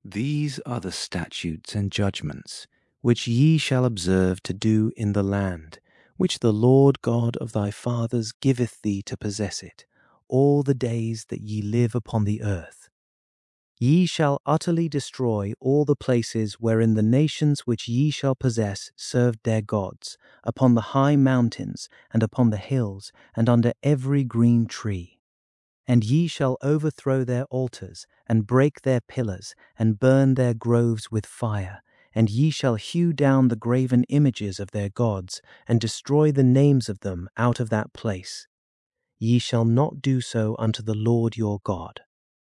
These are the statutes and judgments which ye shall observe to do in the land, which the Lord God of thy fathers giveth thee to possess it, all the days that ye live upon the earth. Ye shall utterly destroy all the places wherein the nations which ye shall possess served their gods, upon the high mountains, and upon the hills, and under every green tree. And ye shall overthrow their altars, and break their pillars, and burn their groves with fire. And ye shall hew down the graven images of their gods, and destroy the names of them out of that place. Ye shall not do so unto the Lord your God.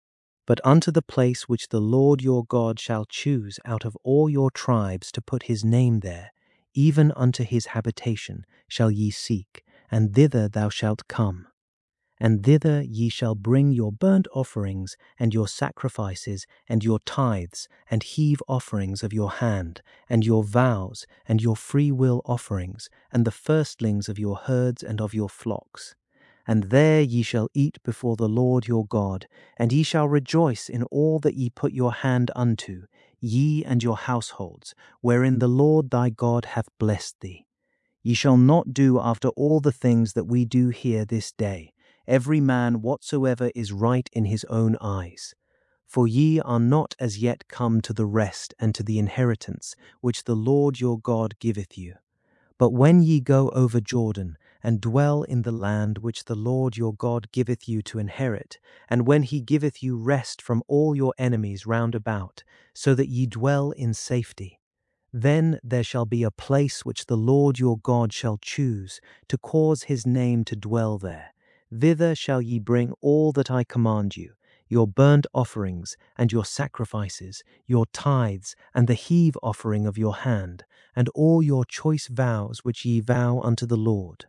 But unto the place which the Lord your God shall choose out of all your tribes to put his name there, even unto his habitation, shall ye seek, and thither thou shalt come. And thither ye shall bring your burnt offerings, and your sacrifices, and your tithes, and heave offerings of your hand, and your vows, and your freewill offerings, and the firstlings of your herds and of your flocks. And there ye shall eat before the Lord your God, and ye shall rejoice in all that ye put your hand unto, ye and your households, wherein the Lord thy God hath blessed thee. Ye shall not do after all the things that we do here this day, every man whatsoever is right in his own eyes. For ye are not as yet come to the rest and to the inheritance which the Lord your God giveth you. But when ye go over Jordan, and dwell in the land which the Lord your God giveth you to inherit, and when he giveth you rest from all your enemies round about, so that ye dwell in safety, then there shall be a place which the Lord your God shall choose, to cause his name to dwell there. Thither shall ye bring all that I command you, your burnt offerings, and your sacrifices, your tithes, and the heave offering of your hand, and all your choice vows which ye vow unto the Lord.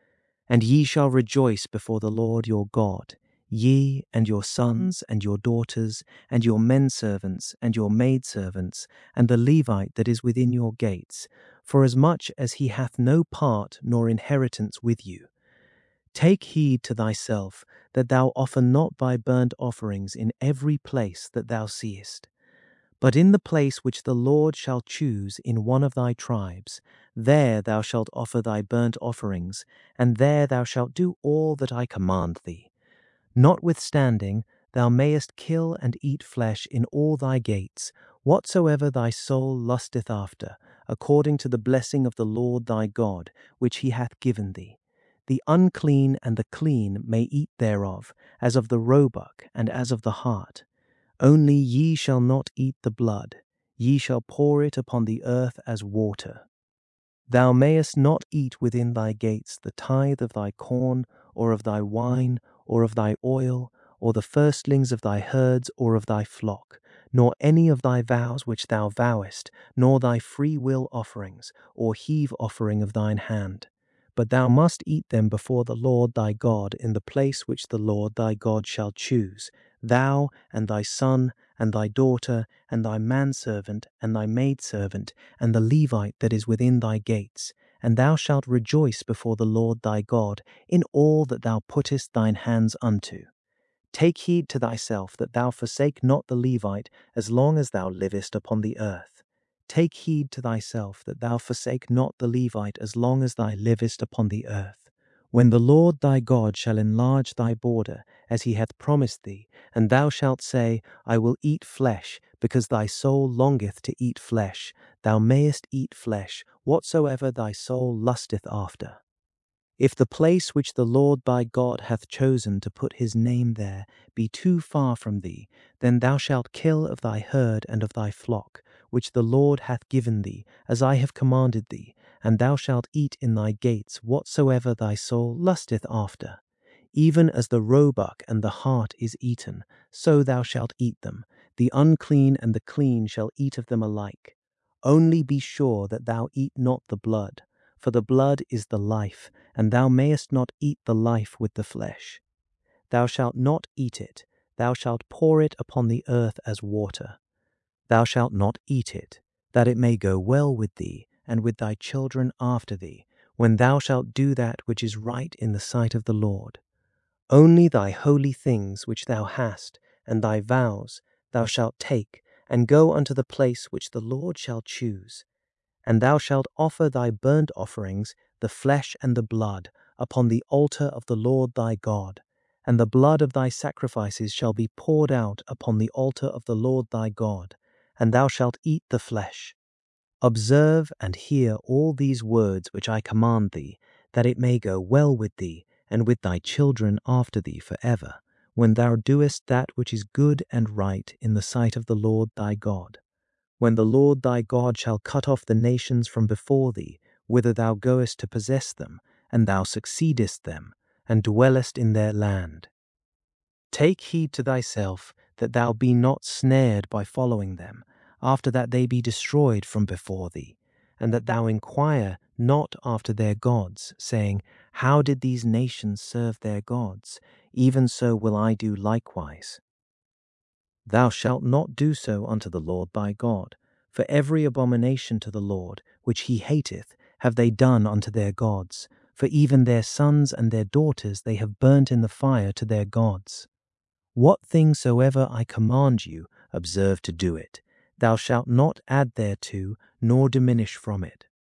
And ye shall rejoice before the Lord your God, ye and your sons and your daughters, and your menservants and your maidservants, and the Levite that is within your gates, forasmuch as he hath no part nor inheritance with you. Take heed to thyself that thou offer not thy burnt offerings in every place that thou seest. But in the place which the Lord shall choose in one of thy tribes, there thou shalt offer thy burnt offerings, and there thou shalt do all that I command thee. Notwithstanding, thou mayest kill and eat flesh in all thy gates, whatsoever thy soul lusteth after, according to the blessing of the Lord thy God, which he hath given thee. The unclean and the clean may eat thereof, as of the roebuck and as of the hart. Only ye shall not eat the blood, ye shall pour it upon the earth as water. Thou mayest not eat within thy gates the tithe of thy corn, or of thy wine, or of thy oil, or the firstlings of thy herds or of thy flock, nor any of thy vows which thou vowest, nor thy free will offerings, or heave offering of thine hand. But thou must eat them before the Lord thy God in the place which the Lord thy God shall choose, thou and thy son and thy daughter and thy manservant and thy maidservant and the Levite that is within thy gates, and thou shalt rejoice before the Lord thy God in all that thou puttest thine hands unto. Take heed to thyself that thou forsake not the Levite as long as thou livest upon the earth. Take heed to thyself that thou forsake not the Levite as long as thou livest upon the earth. When the Lord thy God shall enlarge thy border, as he hath promised thee, and thou shalt say, I will eat flesh, because thy soul longeth to eat flesh, thou mayest eat flesh, whatsoever thy soul lusteth after. If the place which the Lord thy God hath chosen to put his name there be too far from thee, then thou shalt kill of thy herd and of thy flock, which the Lord hath given thee, as I have commanded thee, and thou shalt eat in thy gates whatsoever thy soul lusteth after. Even as the roebuck and the hart is eaten, so thou shalt eat them. The unclean and the clean shall eat of them alike. Only be sure that thou eat not the blood, for the blood is the life, and thou mayest not eat the life with the flesh. Thou shalt not eat it, thou shalt pour it upon the earth as water. Thou shalt not eat it, that it may go well with thee, and with thy children after thee, when thou shalt do that which is right in the sight of the Lord. Only thy holy things which thou hast, and thy vows, thou shalt take, and go unto the place which the Lord shall choose. And thou shalt offer thy burnt offerings, the flesh and the blood, upon the altar of the Lord thy God. And the blood of thy sacrifices shall be poured out upon the altar of the Lord thy God, and thou shalt eat the flesh. Observe and hear all these words which I command thee, that it may go well with thee, and with thy children after thee for ever, when thou doest that which is good and right in the sight of the Lord thy God. When the Lord thy God shall cut off the nations from before thee, whither thou goest to possess them, and thou succeedest them, and dwellest in their land. Take heed to thyself that thou be not snared by following them, after that they be destroyed from before thee, and that thou inquire not after their gods, saying, How did these nations serve their gods? Even so will I do likewise. Thou shalt not do so unto the Lord thy God, for every abomination to the Lord, which he hateth, have they done unto their gods, for even their sons and their daughters they have burnt in the fire to their gods. What thing soever I command you, observe to do it. Thou shalt not add thereto, nor diminish from it.